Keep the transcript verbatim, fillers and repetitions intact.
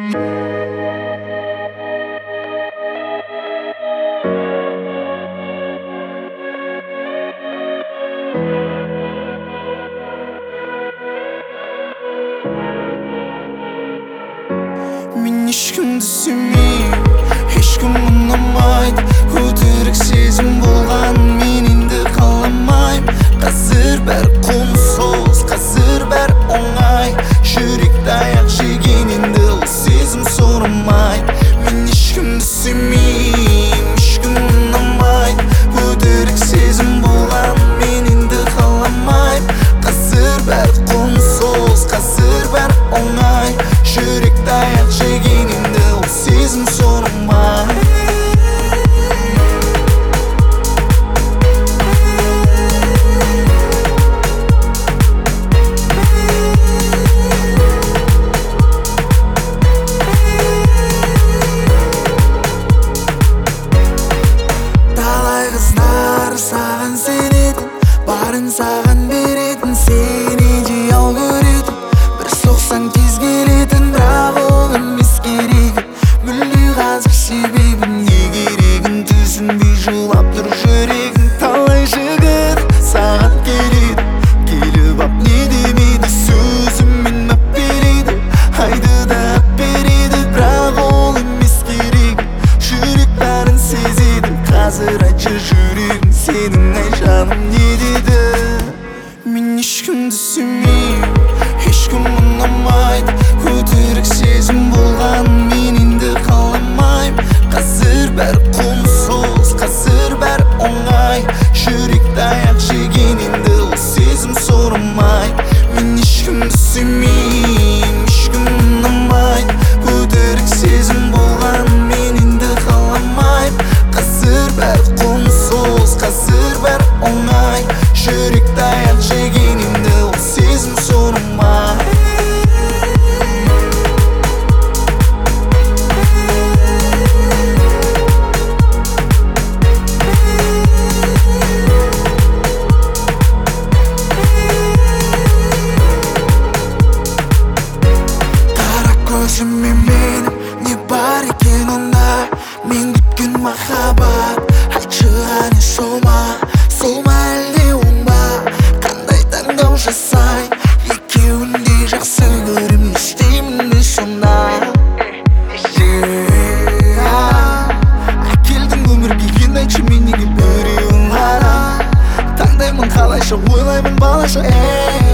Мен ешкімді сүймеймін, ешкім ұнамайды. Өтірік сезім болған мен енді қаламаймын. Қазір бәрі құнсыз, қазір бәрі оңай. Жүректі аяқ жеген енді ол сезім сұрмайды. Мен ешкімді сүймеймін, ешкім ұнамайды. Өтірік сезім болған мен енді қаламаймын. Қазір бәрі құнсыз, қазір бәрі оңай. Жүректі аяқ жеген енді ол сезім сұрмайды. Талай қыздар саған сенетін, барын саған беретін, сені идеал көретін, бір соқсан кез келетін. Бірақ ол емес керегі, мүлде қазір себебі не керегін түсінбей жылап тұр жүрегің. Талай жігіт саған келеді, келіп ап не демейді, сөзімен ап береді, айды да ап береді. Бірақ ол емес керегі, жүрек бәрін сезеді. Қазір айтшы жүрегің сенің, ай жаным не деді? Мен ешкімді сүймеймін, ешкім ұнамайды. Өтірік сезім болған мен енді қаламаймын. Қазір бәрі құнсыз, қазір бәрі оңай. Жүректі аяқ жеген енді ол сезім сұрмайды. Мен ешкімді сүймеймін, ешкім ұнамайды. Өтірік сезім болған мен енді қаламаймын. Қазір бәрі құнсыз, қазір бәрі оңай. Жүректі аяқ жеген енді ол сезім сұрмайды. Қара көзіме менің не бар екен онда? Мен күткен махаббат, айтшы әне сол ма? Сол ма әлде оң ба? Қандай таңдау жасай? Екеуін де жақсы көрем, не істеймін де сонда? Әкелдің өмірге енді айтшы мен неге біреуін ғана таңдаймын, қалайша ойлаймын балаша.